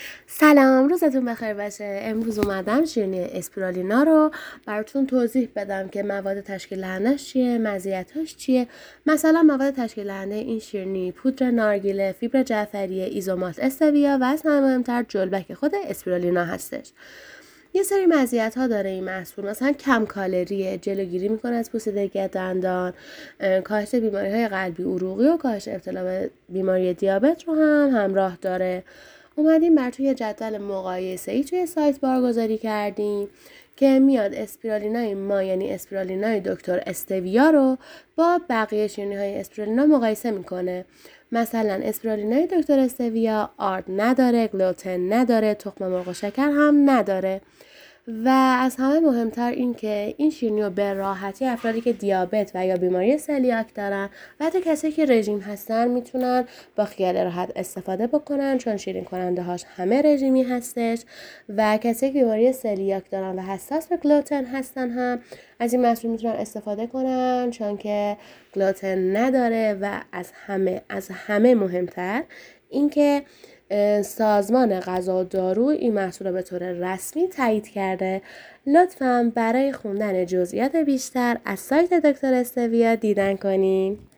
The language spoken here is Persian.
سلام، روزتون بخیر باشه. امروز اومدم شیرینی اسپیرولینا رو براتون توضیح بدم که مواد تشکیل دهندش چیه، مزیتاش چیه. مثلا مواد تشکیل دهنده این شیرینی پودر نارگیله، فیبر جعفری، ایزومات استویا و از همه مهمتر جلبک خود اسپیرولینا هستش. یه سری مزیت‌ها داره این محصول، مثلا کم کالریه، جلوگیری میکنه از پوسیدگی دندان، کاهش بیماری‌های قلبی عروقی و کاهش ابتلا به بیماری دیابت رو هم همراه داره. اومدیم بر توی جدول مقایسه‌ای توی سایت بارگذاری کردیم که میاد اسپیرالینای ما یعنی اسپیرالینای دکتر استویا رو با بقیه شیرینی‌های اسپیرولینا مقایسه میکنه. مثلا اسپیرالینای دکتر استویا آرد نداره، گلوتن نداره، تخم مرغ و شکر هم نداره. و از همه مهمتر این که این شیرینی رو به راحتی افرادی که دیابت و یا بیماری سلیاک دارن و حتی کسی که رژیم هستن میتونن با خیال راحت استفاده بکنن، چون شیرین کننده هاش همه رژیمی هستش و کسی که بیماری سلیاک دارن و حساس به گلوتن هستن هم از این محصول میتونن استفاده کنن، چون که گلوتن نداره. و از همه مهمتر اینکه سازمان غذا و دارو این محصول رو به طور رسمی تایید کرده. لطفاً برای خوندن جزئیات بیشتر از سایت دکتر استویا دیدن کنین.